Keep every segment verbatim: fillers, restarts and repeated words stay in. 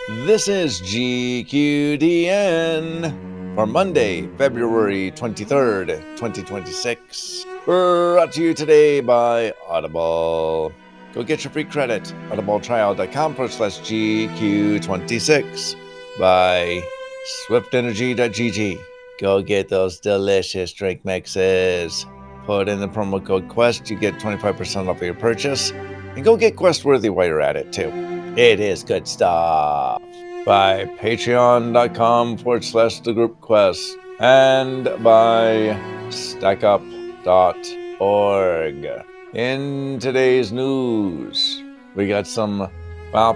This is G Q D N for Monday, February twenty-third, twenty twenty-six. Brought to you today by Audible. Go get your free credit, audibletrial.com forward slash GQ26. By swiftenergy.gg. Go get those delicious drink mixes. Put in the promo code QUEST, you get twenty-five percent off of your purchase. And go get Questworthy while you're at it, too. It is good stuff. By patreon.com forward slash the group quest. And by stackup dot org. In today's news, we got some Final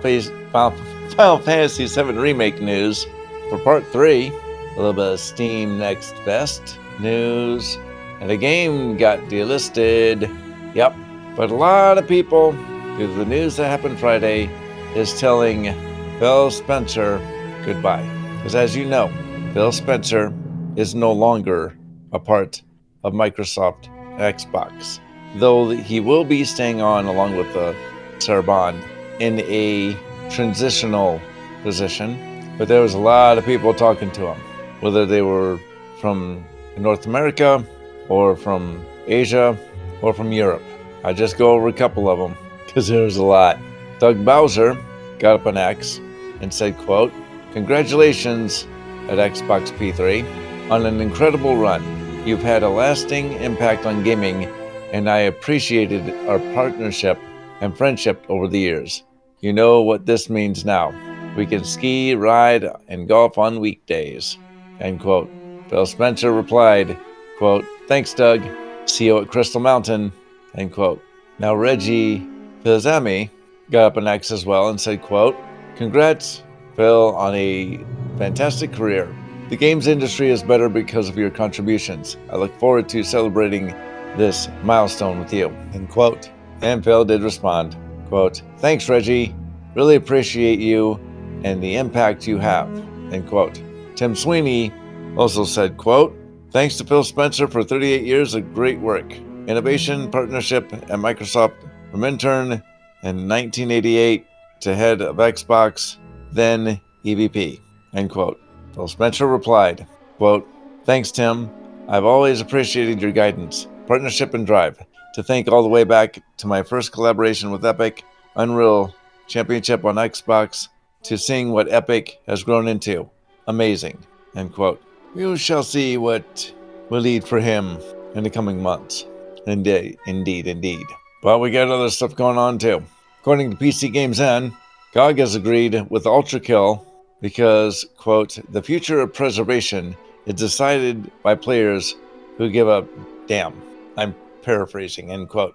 Fantasy seven Remake news for part three. A little bit of Steam Next Best news. And the game got delisted. Yep. But a lot of people, due to the news that happened Friday, is telling Phil Spencer goodbye. Because as you know, Phil Spencer is no longer a part of Microsoft Xbox. Though he will be staying on along with uh, Sarah Bond in a transitional position. But there was a lot of people talking to him, whether they were from North America or from Asia or from Europe. I just go over a couple of them because there was a lot. Doug Bowser got up on X and said, quote, "Congratulations at Xbox P three on an incredible run. You've had a lasting impact on gaming, and I appreciated our partnership and friendship over the years. You know what this means now. We can ski, ride, and golf on weekdays." End quote. Phil Spencer replied, quote, "Thanks, Doug. See you at Crystal Mountain." End quote. Now Reggie Fils-Aimé got up on X as well and said, quote, "Congrats, Phil, on a fantastic career. The games industry is better because of your contributions. I look forward to celebrating this milestone with you." End quote. And Phil did respond, quote, "Thanks, Reggie. Really appreciate you and the impact you have." End quote. Tim Sweeney also said, quote, "Thanks to Phil Spencer for thirty-eight years of great work, innovation, partnership at Microsoft, from intern in nineteen eighty-eight to head of Xbox, then E V P." End quote. Phil Spencer replied, quote, "Thanks, Tim. I've always appreciated your guidance, partnership, and drive. To think all the way back to my first collaboration with Epic, Unreal Championship on Xbox, to seeing what Epic has grown into. Amazing." End quote. We shall see what will lead for him in the coming months. Indeed, indeed, indeed. But we got other stuff going on too. According to P C Games N, G O G has agreed with Ultrakill because, quote, "the future of preservation is decided by players who give a damn." I'm paraphrasing, end quote.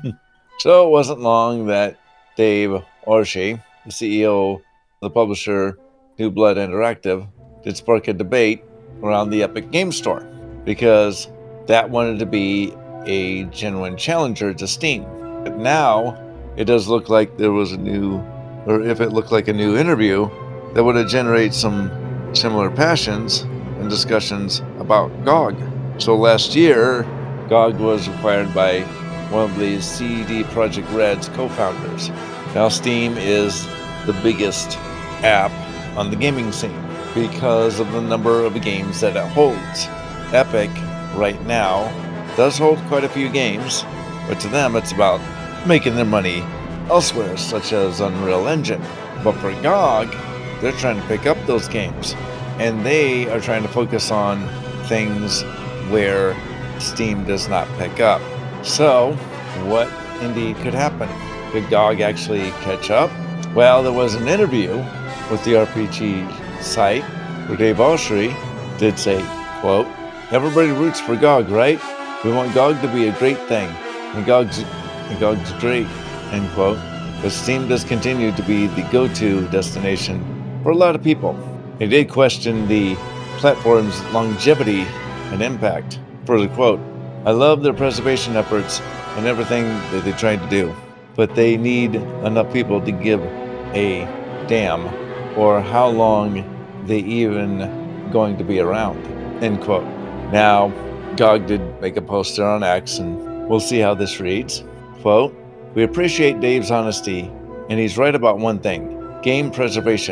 So it wasn't long that Dave Orshi, the C E O of the publisher New Blood Interactive, did spark a debate around the Epic Game Store because that wanted to be a genuine challenger to Steam. But now it does look like there was a new, or if it looked like a new interview, that would have generated some similar passions and discussions about G O G. So last year, G O G was acquired by one of the C D Projekt Red's co-founders. Now Steam is the biggest app on the gaming scene because of the number of games that it holds. Epic, right now, does hold quite a few games, but to them it's about making their money elsewhere, such as Unreal Engine. But for G O G, they're trying to pick up those games, and they are trying to focus on things where Steam does not pick up. So, what indeed could happen? Could G O G actually catch up? Well, there was an interview with the R P G site where Dave Oshry did say, quote, "Everybody roots for G O G, right? We want G O G to be a great thing, and G O G's, and G O G's great," end quote. But Steam does continue to be the go-to destination for a lot of people. He did question the platform's longevity and impact. Further quote, "I love their preservation efforts and everything that they tried to do, but they need enough people to give a damn or how long they even going to be around," end quote. Now, G O G did make a poster on X, and we'll see how this reads. Quote, "We appreciate Dave's honesty, and he's right about one thing, game preservation.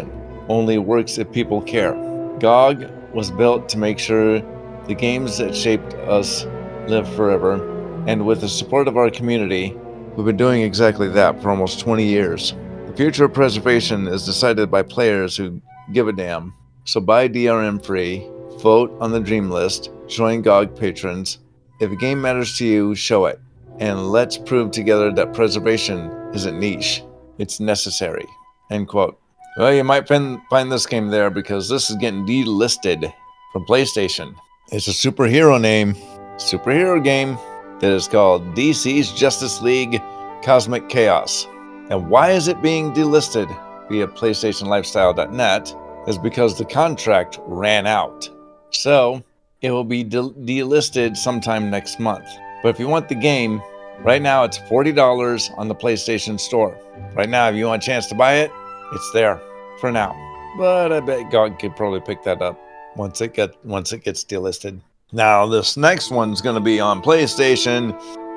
only works if people care. G O G was built to make sure the games that shaped us live forever, and with the support of our community, we've been doing exactly that for almost twenty years. The future of preservation is decided by players who give a damn. So buy D R M free, vote on the Dream List, join G O G patrons. If a game matters to you, show it. And let's prove together that preservation isn't niche, it's necessary. End quote. Well, you might find, find this game there because this is getting delisted from PlayStation. It's a superhero name, superhero game that is called D C's Justice League Cosmic Chaos. And why is it being delisted via PlayStation Lifestyle dot net is because the contract ran out. So it will be de- delisted sometime next month. But if you want the game, right now it's forty dollars on the PlayStation Store. Right now, if you want a chance to buy it, it's there for now. But I bet G O G could probably pick that up once it get once it gets delisted. Now, this next one's going to be on PlayStation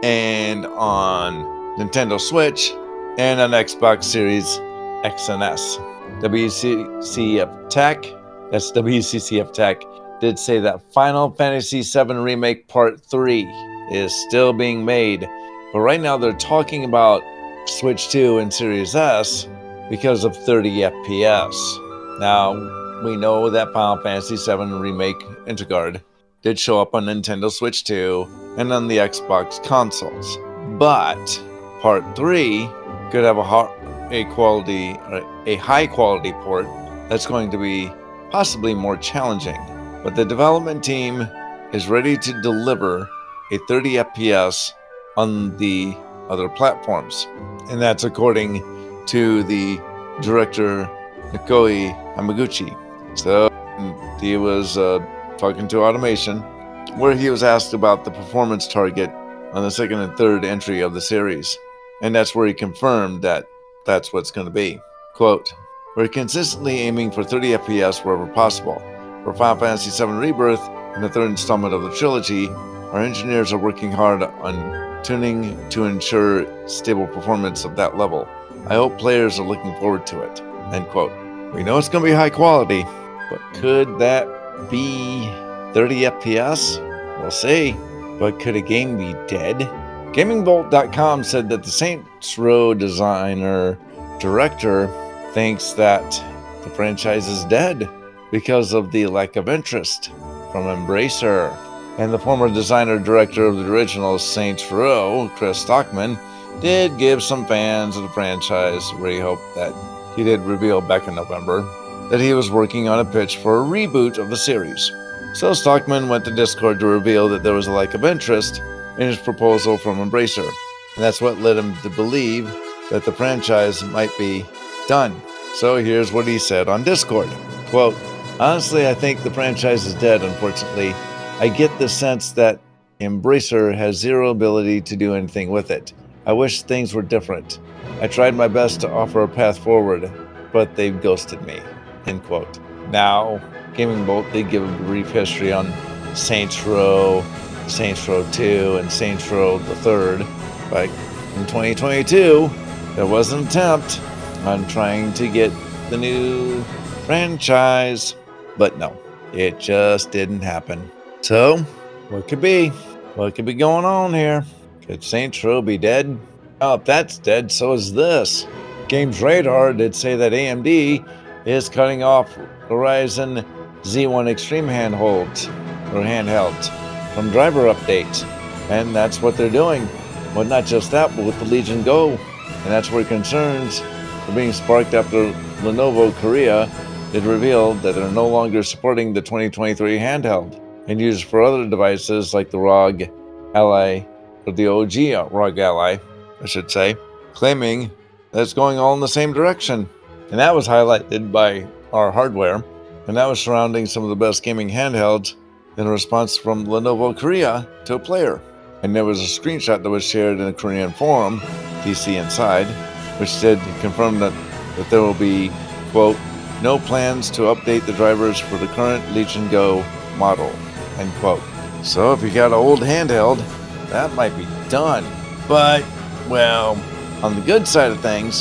and on Nintendo Switch and on Xbox Series X and S. W C C F Tech, that's W C C F Tech, did say that Final Fantasy seven Remake Part three is still being made. But right now they're talking about Switch two and Series S because of thirty F P S. Now, we know that Final Fantasy seven Remake Interguard did show up on Nintendo Switch two and on the Xbox consoles. But Part three could have a, ho- a quality, a high quality port that's going to be possibly more challenging. But the development team is ready to deliver a thirty F P S on the other platforms. And that's according to the director Nikoi Hamaguchi. So he was uh, talking to Automation, where he was asked about the performance target on the second and third entry of the series. And that's where he confirmed that that's what's going to be. Quote, "We're consistently aiming for thirty F P S wherever possible. For Final Fantasy seven Rebirth and the third installment of the trilogy, our engineers are working hard on tuning to ensure stable performance of that level. I hope players are looking forward to it." End quote. We know it's going to be high quality, but could that be thirty F P S? We'll see. But could a game be dead? Gaming Bolt dot com said that the Saints Row designer director thinks that the franchise is dead because of the lack of interest from Embracer. And the former designer director of the original Saints Row, Chris Stockman, did give some fans of the franchise where he hoped that he did reveal back in November that he was working on a pitch for a reboot of the series. So Stockman went to Discord to reveal that there was a lack of interest in his proposal from Embracer. And that's what led him to believe that the franchise might be done. So here's what he said on Discord. Quote, "Honestly, I think the franchise is dead, unfortunately. I get the sense that Embracer has zero ability to do anything with it. I wish things were different. I tried my best to offer a path forward, but they've ghosted me." End quote. Now, Gaming Bolt did give a brief history on Saints Row, Saints Row two, and Saints Row the Third. But in twenty twenty-two, there was an attempt on trying to get the new franchise, but no, it just didn't happen. So, what could be? What could be going on here? Could Saints Row be dead? Oh, if that's dead, so is this. Games Radar did say that A M D is cutting off Horizon Z one Extreme handholds, or handhelds, from driver updates. And that's what they're doing. But not just that, but with the Legion Go. And that's where concerns are being sparked after Lenovo Korea did reveal that they're no longer supporting the twenty twenty-three handheld and used for other devices like the R O G Ally, or the O G R O G Ally, I should say, claiming that it's going all in the same direction. And that was highlighted by our hardware, and that was surrounding some of the best gaming handhelds in a response from Lenovo Korea to a player. And there was a screenshot that was shared in a Korean forum, D C Inside, which did confirm that, that there will be, quote, "no plans to update the drivers for the current Legion Go model," end quote. So if you got an old handheld, that might be done. But, well, on the good side of things,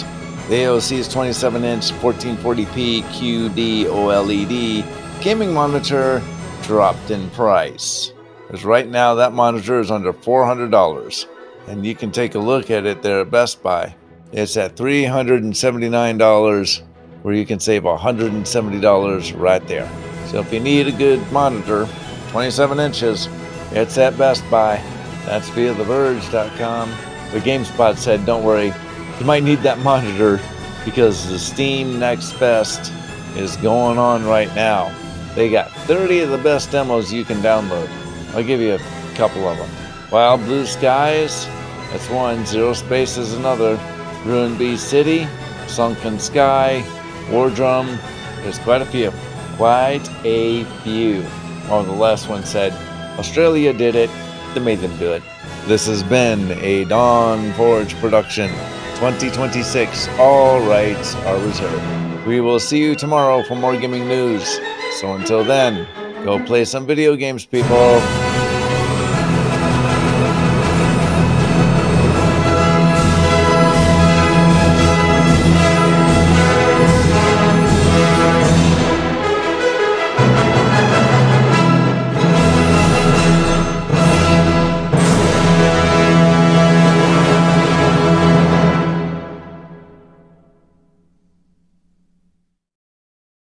The A O C's twenty-seven inch fourteen forty p Q D OLED gaming monitor dropped in price. Because right now that monitor is under four hundred dollars, and you can take a look at it there at Best Buy. It's at three hundred seventy-nine dollars, where you can save one hundred seventy dollars right there. So if you need a good monitor, twenty-seven inches, it's at Best Buy. That's via the verge dot com. But GameSpot said, don't worry, you might need that monitor because the Steam Next Fest is going on right now. They got thirty of the best demos you can download. I'll give you a couple of them. Wild Blue Skies, that's one. Zero Space is another. Ruined Bee City, Sunken Sky, War Drum. There's quite a few. Quite a few. Oh, the last one said, Australia did it. They made them do it. This has been a Dawn Forge production. twenty twenty-six, all rights are reserved. We will see you tomorrow for more gaming news. So until then, go play some video games, people.